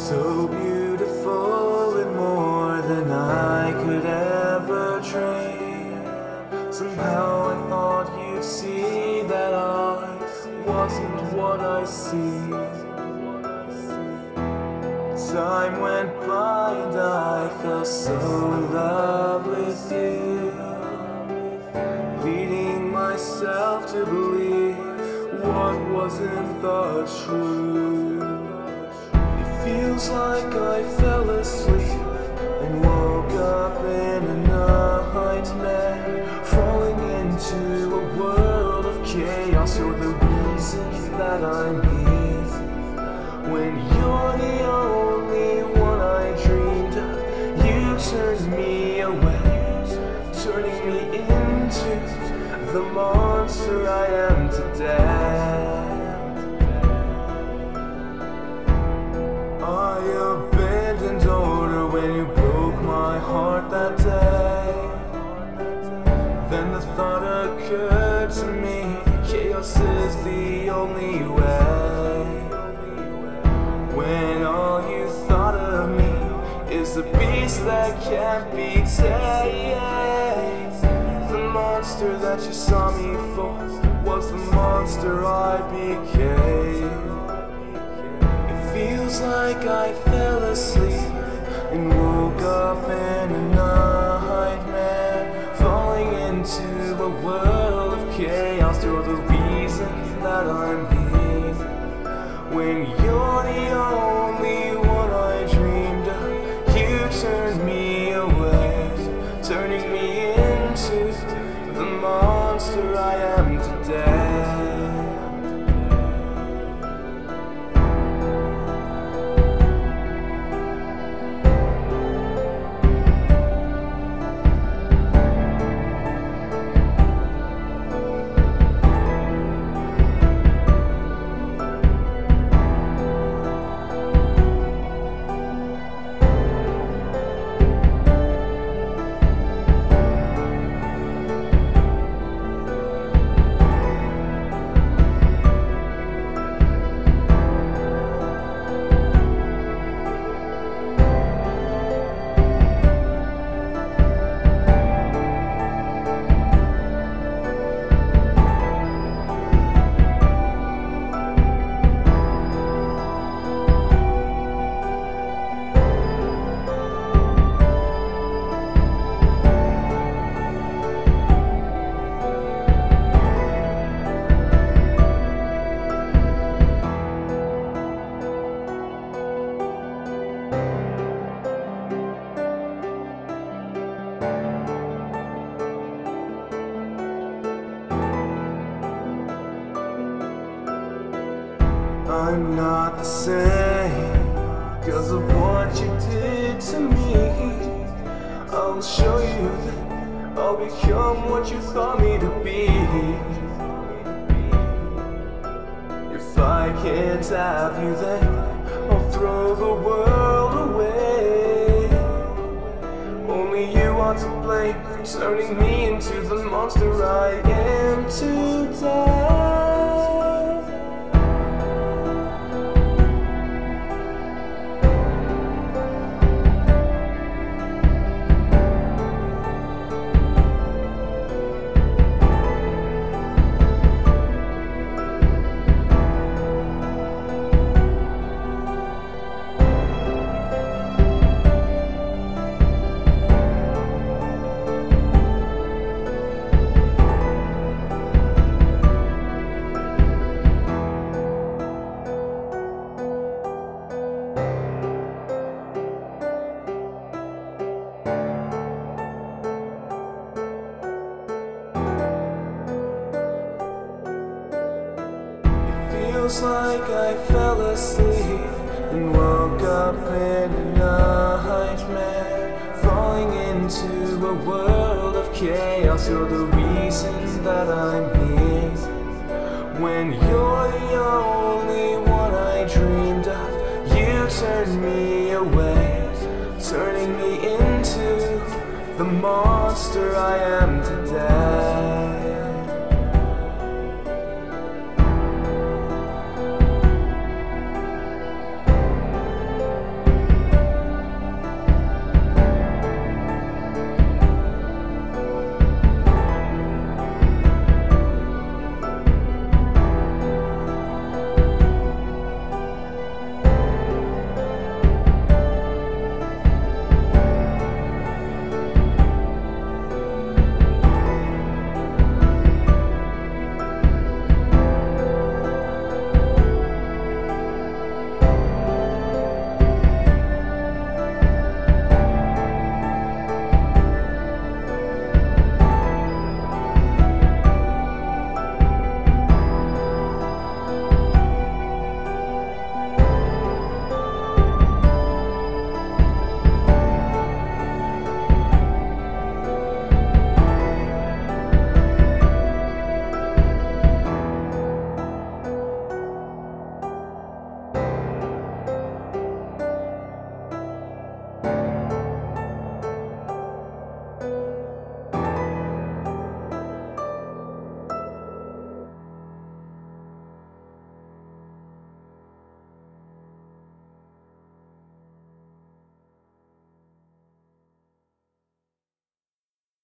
So beautiful and more than I could ever dream. Somehow I thought you'd see that I wasn't what I see. Time went by and I fell so in love with you, leading myself to believe what wasn't the truth. It feels like I fell asleep and woke up in a nightmare, falling into a world of chaos. You're the reason that I'm here. When you're the only one I dreamed of, you turned me away, turning me into the monster I am today. I abandoned order when you broke my heart that day. Then the thought occurred to me, chaos is the only way. When all you thought of me is a beast that can't be tamed. The monster that you saw me for was the monster I became. It feels like I fell asleep and woke up in a nightmare, falling into a world of chaos. You're the reason that I'm here. When you're the only one I dreamed of, you turned me away, turning me into the monster I am today. I'm not the same because of what you did to me. I'll show you that I'll become what you thought me to be. If I can't have you, then I'll throw the world away. Only you are to blame for turning me into the monster I am today. Feels like I fell asleep and woke up in a nightmare, falling into a world of chaos. You're the reason that I'm here. When you're the only one I dreamed of, you turned me away, turning me into the monster I am today.